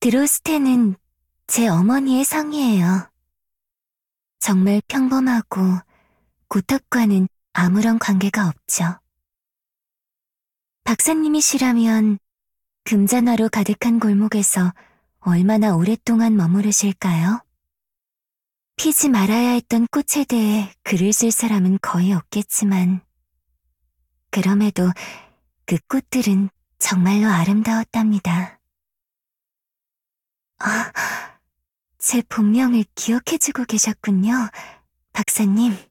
드로스테는 제 어머니의 성이에요. 정말 평범하고 고탑과는 아무런 관계가 없죠. 박사님이시라면 금잔화로 가득한 골목에서 얼마나 오랫동안 머무르실까요? 피지 말아야 했던 꽃에 대해 글을 쓸 사람은 거의 없겠지만, 그럼에도 그 꽃들은 정말로 아름다웠답니다. 제 본명을 기억해주고 계셨군요, 박사님.